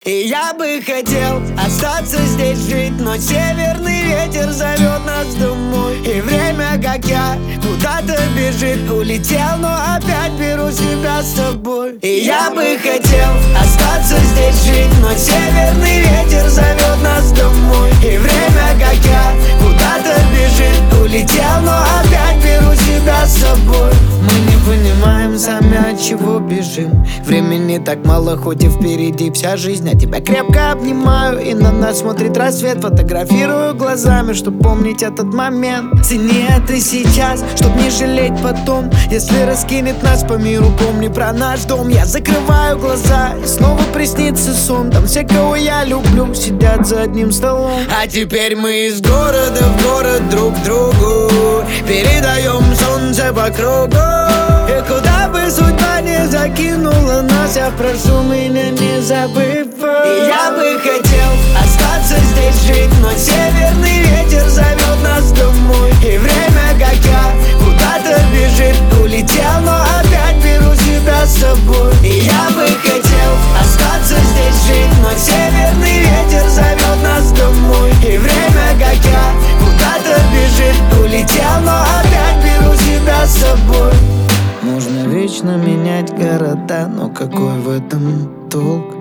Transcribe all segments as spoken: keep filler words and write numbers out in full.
И я бы хотел остаться здесь жить, но северный ветер зовет нас домой. И время, как я, куда-то бежит. Улетел, но опять беру себя с собой. И я бы хотел остаться здесь жить, но северный ветер зовет нас домой. И время, как я, куда-то бежит. Улетел, но опять беру себя с собой. Мы не понимаем сами, от чего бежим. Времени так мало, хоть и впереди вся жизнь. А тебя крепко обнимаю, и на нас смотрит рассвет. Фотографирую глазами, чтоб помнить этот момент. Цени это сейчас, чтоб не жалеть потом. Если раскинет нас по миру, помни про наш дом. Я закрываю глаза, и снова приснится сон. Там все, кого я люблю, сидят за одним столом. А теперь мы из города в город друг другу передаем солнце по кругу. И куда бы судьба не закинула нас, я прошу меня не забывай. И я бы хотел остаться здесь жить, но северный ветер зовет нас домой. И время, как я, куда-то бежит. Улетел, но опять беру себя с собой. И я бы хотел остаться здесь жить, но северный ветер зовет нас домой. И время, как я, куда-то бежит. Улетел, но опять беру себя с собой. Можно вечно менять города, но какой в этом толк,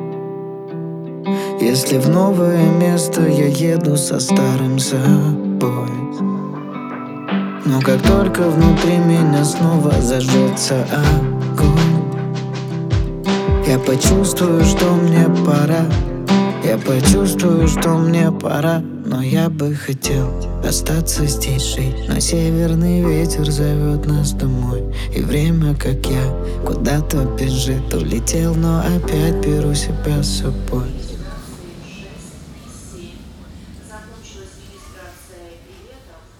если в новое место я еду со старым собой? Но как только внутри меня снова зажжется огонь, я почувствую, что мне пора. Я почувствую, что мне пора. Но я бы хотел остаться здесь жить, но северный ветер зовет нас домой. И время, как я, куда-то бежит. Улетел, но опять беру себя с собой. Закончилась регистрация билетов.